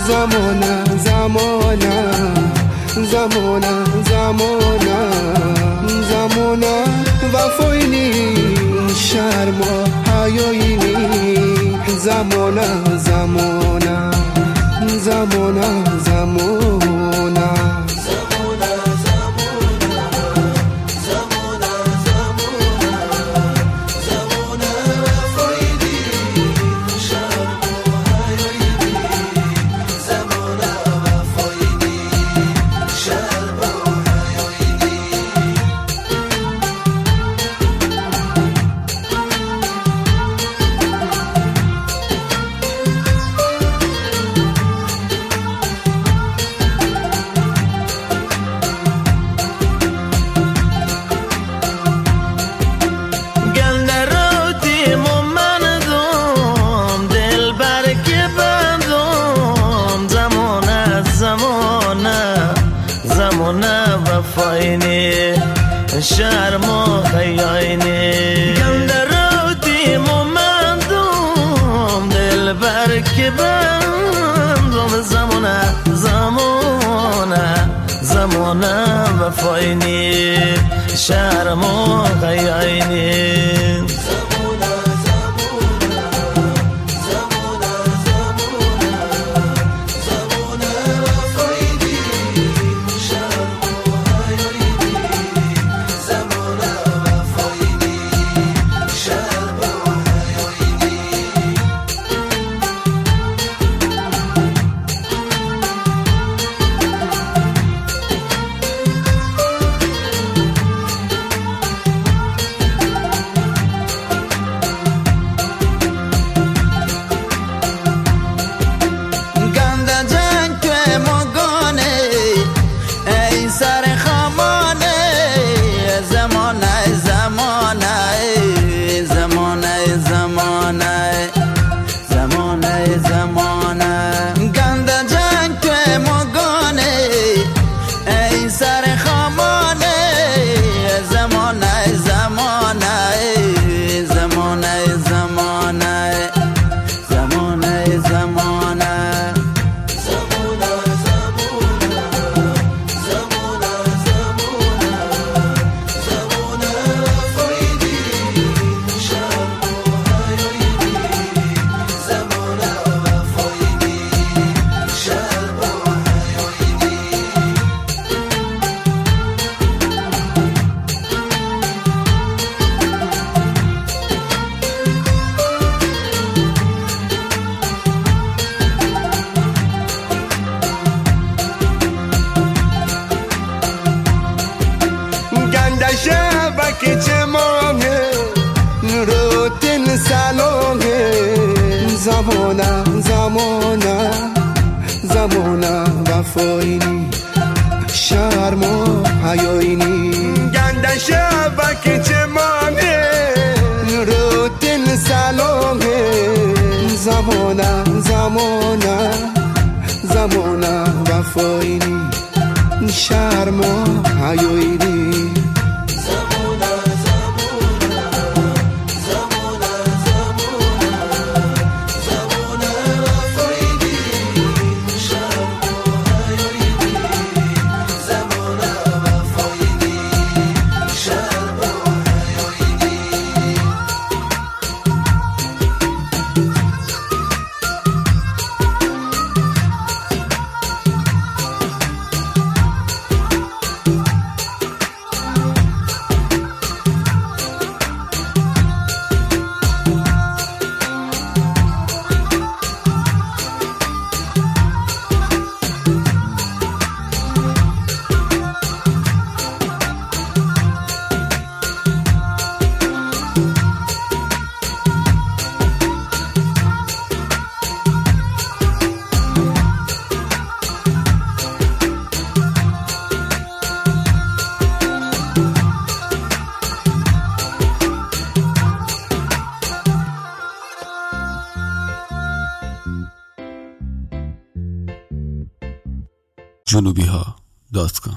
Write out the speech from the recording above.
زمانه زمانه زمانه زمانه زمانه وفاینی شرم و حیاینی زمانه زمانه زمانه زمانه زمانه وفاینی شرم و خیاینی گنده روتی ممندم دل بر که بندم زمانه زمانه زمانه وفاینی شرم و خیاینی شبکه چمانه روتن سلامه زمانه زمانه زمانه وفاینی شرم و حیاینی گنده شبکه چمانه روتن سلامه زمانه زمانه زمانه وفاینی شرم و حیاینی junubiha.com